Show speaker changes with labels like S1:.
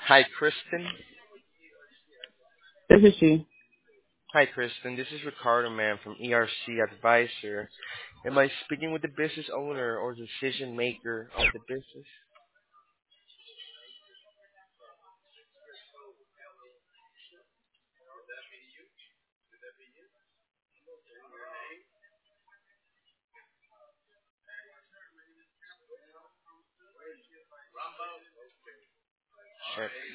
S1: Hi, Kristen.
S2: This is she.
S1: Hi, Kristen. This is Ricardo, man, from ERC Advisor. Am I speaking with the business owner or decision maker of the business? Sure.